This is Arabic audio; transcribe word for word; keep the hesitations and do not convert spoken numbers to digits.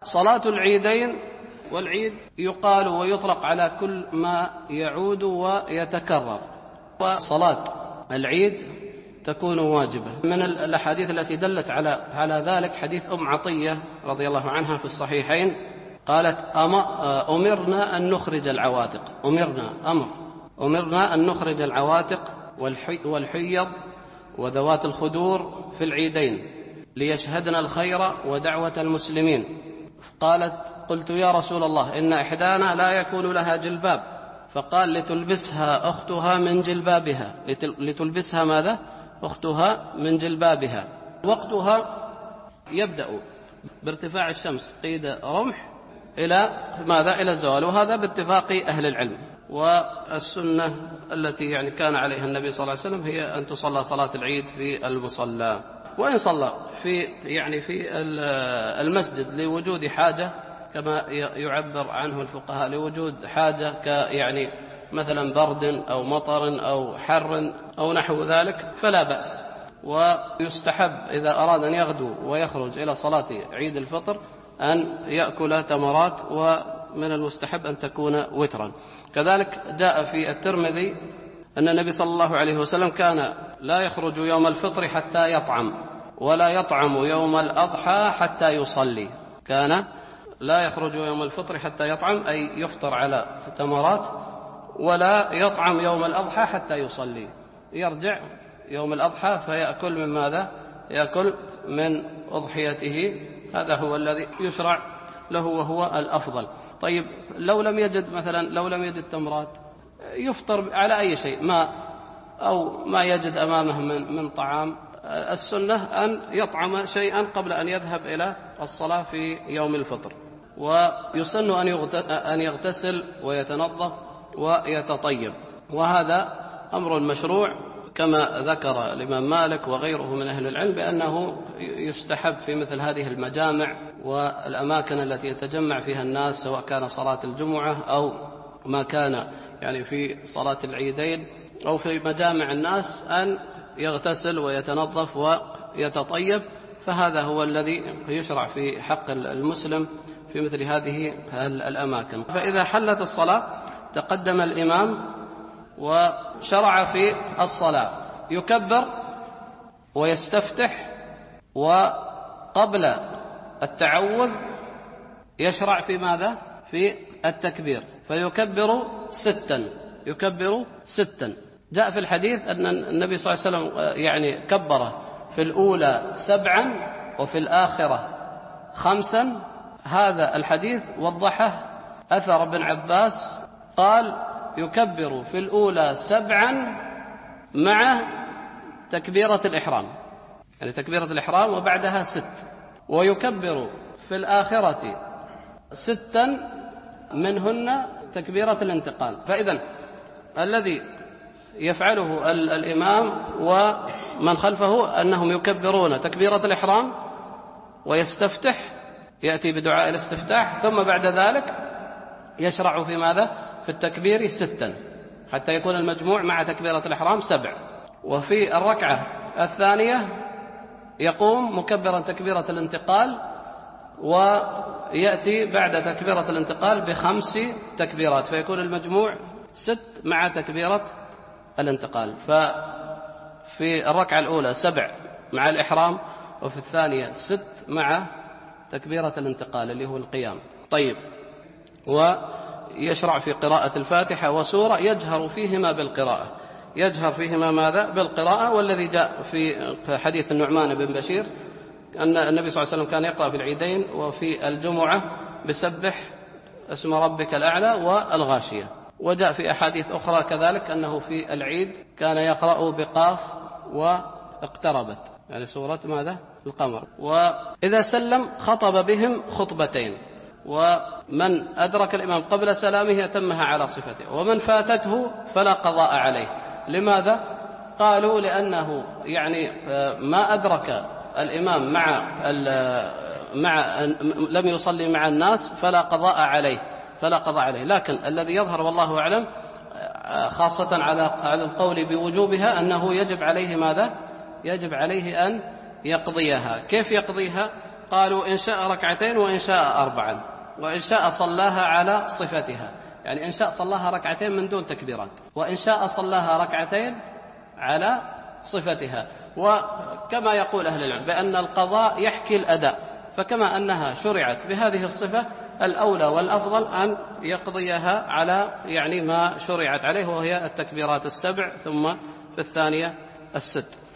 صلاة العيدين، والعيد يقال ويطلق على كل ما يعود ويتكرر، وصلاة العيد تكون واجبة. من الأحاديث التي دلت على على ذلك حديث أم عطية رضي الله عنها في الصحيحين، قالت أمرنا أن نخرج العواتق، أمرنا أمر أمرنا أن نخرج العواتق والحيض وذوات الخدور في العيدين ليشهدنا الخير ودعوة المسلمين. قالت قلت يا رسول الله إن إحدانا لا يكون لها جلباب، فقال لتلبسها أختها من جلبابها، لتلبسها ماذا؟ أختها من جلبابها. وقتها يبدأ بارتفاع الشمس قيد رمح إلى ماذا؟ إلى الزوال، وهذا باتفاق أهل العلم. والسنة التي يعني كان عليها النبي صلى الله عليه وسلم هي أن تصلى صلاة العيد في المصلى، وإن صلى في يعني في المسجد لوجود حاجة كما يعبر عنه الفقهاء، لوجود حاجة كيعني مثلا برد أو مطر أو حر أو نحو ذلك فلا بأس. ويستحب إذا أراد أن يغدو ويخرج إلى صلاة عيد الفطر أن يأكل تمرات، ومن المستحب أن تكون وترا. كذلك جاء في الترمذي أن النبي صلى الله عليه وسلم كان لا يخرج يوم الفطر حتى يطعم، ولا يطعم يوم الأضحى حتى يصلي. كان لا يخرج يوم الفطر حتى يطعم أي يفطر على تمرات، ولا يطعم يوم الأضحى حتى يصلي، يرجع يوم الأضحى فيأكل من ماذا؟ يأكل من أضحيته. هذا هو الذي يشرع له وهو الأفضل. طيب لو لم يجد مثلا لو لم يجد تمرات يفطر على أي شيء، ماء أو ما يجد أمامه من, من طعام. السنة أن يطعم شيئا قبل أن يذهب إلى الصلاة في يوم الفطر. ويسن أن يغتسل ويتنظف ويتطيب، وهذا أمر مشروع كما ذكر الإمام مالك وغيره من أهل العلم بأنه يستحب في مثل هذه المجامع والأماكن التي يتجمع فيها الناس، سواء كان صلاة الجمعة أو ما كان يعني في صلاة العيدين أو في مجامع الناس، أن يغتسل ويتنظف ويتطيب. فهذا هو الذي يشرع في حق المسلم في مثل هذه الأماكن. فإذا حلت الصلاة تقدم الإمام وشرع في الصلاة، يكبر ويستفتح، وقبل التعوذ يشرع في ماذا؟ في التكبير، فيكبر ستا يكبر ستا. جاء في الحديث أن النبي صلى الله عليه وسلم يعني كبر في الأولى سبعا وفي الآخرة خمسا. هذا الحديث وضحه أثر ابن عباس، قال يكبر في الأولى سبعا مع تكبيرة الإحرام، يعني تكبيرة الإحرام وبعدها ست، ويكبر في الآخرة ستا منهن تكبيرة الانتقال. فإذن الذي يفعله الإمام ومن خلفه أنهم يكبرون تكبيرة الإحرام ويستفتح، يأتي بدعاء الاستفتاح، ثم بعد ذلك يشرع في ماذا؟ في التكبير ستا، حتى يكون المجموع مع تكبيرة الإحرام سبع. وفي الركعة الثانية يقوم مكبرا تكبيرة الانتقال، ويأتي بعد تكبيرة الانتقال بخمس تكبيرات، فيكون المجموع ست مع تكبيرة الانتقال. ففي الركعة الأولى سبع مع الإحرام، وفي الثانية ست مع تكبيرة الانتقال اللي هو القيام. طيب، ويشرع في قراءة الفاتحة وسورة يجهر فيهما بالقراءة، يجهر فيهما ماذا؟ بالقراءة. والذي جاء في حديث النعمان بن بشير أن النبي صلى الله عليه وسلم كان يقرأ في العيدين وفي الجمعة بسبح اسم ربك الأعلى والغاشية. وجاء في أحاديث أخرى كذلك أنه في العيد كان يقرأ بقاف واقتربت، يعني سورة ماذا؟ القمر. وإذا سلم خطب بهم خطبتين، ومن أدرك الإمام قبل سلامه أتمها على صفته، ومن فاتته فلا قضاء عليه. لماذا؟ قالوا لأنه يعني ما أدرك الإمام مع مع لم يصلي مع الناس فلا قضاء عليه فلا قضاء عليه. لكن الذي يظهر والله أعلم خاصة على على القول بوجوبها أنه يجب عليه ماذا؟ يجب عليه أن يقضيها. كيف يقضيها؟ قالوا إن شاء ركعتين وإن شاء أربعا، وإن شاء صلاها على صفتها، يعني إن شاء صلاها ركعتين من دون تكبيرات، وإن شاء صلاها ركعتين على صفتها. وكما يقول أهل العلم بأن القضاء يحكي الأداء، فكما أنها شرعت بهذه الصفة الأولى والأفضل أن يقضيها على يعني ما شرعت عليه، وهي التكبيرات السبع ثم في الثانية الست.